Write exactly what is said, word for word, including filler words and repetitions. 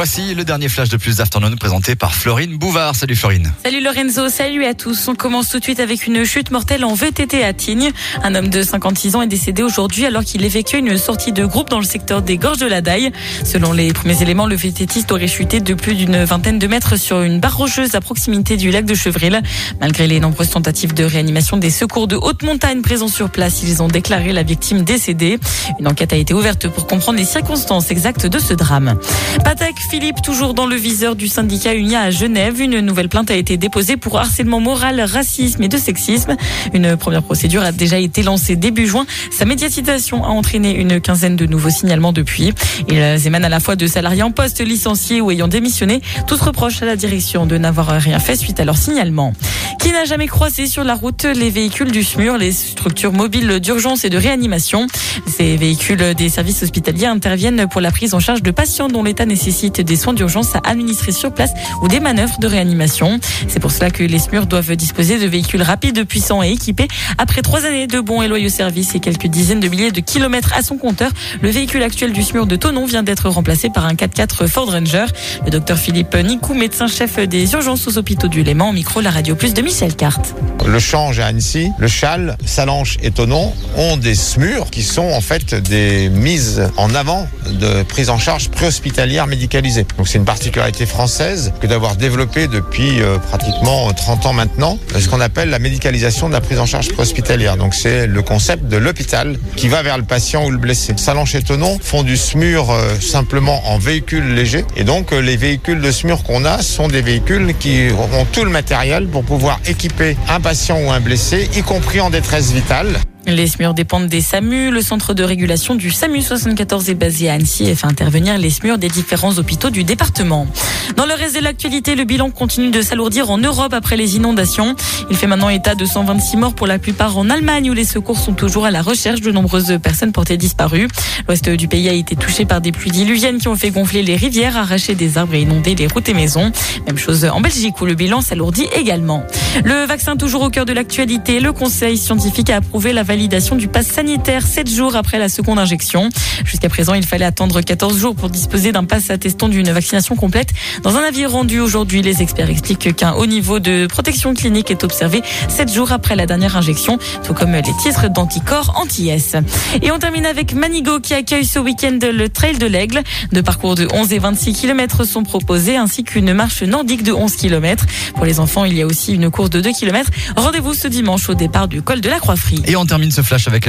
Voici le dernier flash de Plus d'Afternoon présenté par Florine Bouvard. Salut Florine. Salut Lorenzo, salut à tous. On commence tout de suite avec une chute mortelle en V T T à Tignes. Un homme de cinquante-six ans est décédé aujourd'hui alors qu'il effectuait une sortie de groupe dans le secteur des Gorges de la Daille. Selon les premiers éléments, le VTTiste aurait chuté de plus d'une vingtaine de mètres sur une barre rocheuse à proximité du lac de Chevril. Malgré les nombreuses tentatives de réanimation des secours de haute montagne présents sur place, ils ont déclaré la victime décédée. Une enquête a été ouverte pour comprendre les circonstances exactes de ce drame. Patek Philippe, toujours dans le viseur du syndicat Unia à Genève. Une nouvelle plainte a été déposée pour harcèlement moral, racisme et de sexisme. Une première procédure a déjà été lancée début juin. Sa médiatisation a entraîné une quinzaine de nouveaux signalements depuis. Ils émanent à la fois de salariés en poste, licenciés ou ayant démissionné. Tous reprochent à la direction de n'avoir rien fait suite à leur signalement. Qui n'a jamais croisé sur la route les véhicules du S M U R, les structures mobiles d'urgence et de réanimation. Ces véhicules des services hospitaliers interviennent pour la prise en charge de patients dont l'état nécessite des soins d'urgence à administrer sur place ou des manœuvres de réanimation. C'est pour cela que les S M U R doivent disposer de véhicules rapides, puissants et équipés. Après trois années de bons et loyaux services et quelques dizaines de milliers de kilomètres à son compteur, le véhicule actuel du S M U R de Thonon vient d'être remplacé par un quatre-quatre Ford Ranger. Le docteur Philippe Nicou, médecin-chef des urgences aux hôpitaux du Léman, au micro la Radio Plus de Michel Carte. Le Change à Annecy, le Châle, Salanches et Thonon ont des S M U R qui sont en fait des mises en avant de prise en charge préhospitalière médicalisée. Donc c'est une particularité française que d'avoir développé depuis euh, pratiquement trente ans maintenant ce qu'on appelle la médicalisation de la prise en charge préhospitalière. Donc c'est le concept de l'hôpital qui va vers le patient ou le blessé. Salanches et Thonon font du S M U R euh, simplement en véhicule léger et donc euh, les véhicules de S M U R qu'on a sont des véhicules qui ont tout le matériel pour pouvoir équiper un patient ou un blessé, y compris en détresse vitale. Les S M U R dépendent des SAMU. Le centre de régulation du SAMU soixante-quatorze est basé à Annecy et fait intervenir les S M U R des différents hôpitaux du département. Dans le reste de l'actualité, le bilan continue de s'alourdir en Europe après les inondations. Il fait maintenant état de cent vingt-six morts pour la plupart en Allemagne où les secours sont toujours à la recherche de nombreuses personnes portées disparues. L'ouest du pays a été touché par des pluies diluviennes qui ont fait gonfler les rivières, arracher des arbres et inonder les routes et maisons. Même chose en Belgique où le bilan s'alourdit également. Le vaccin toujours au cœur de l'actualité. Le conseil scientifique a approuvé la validation du pass sanitaire sept jours après la seconde injection. Jusqu'à présent, il fallait attendre quatorze jours pour disposer d'un pass attestant d'une vaccination complète. Dans un avis rendu aujourd'hui, les experts expliquent qu'un haut niveau de protection clinique est observé sept jours après la dernière injection, tout comme les titres d'anticorps anti-S. Et on termine avec Manigo qui accueille ce week-end le Trail de l'Aigle. Deux parcours de onze et vingt-six kilomètres sont proposés, ainsi qu'une marche nordique de onze kilomètres. Pour les enfants, il y a aussi une course de deux kilomètres. Rendez-vous ce dimanche au départ du col de la Croix-Frie. Et on termine ce flash avec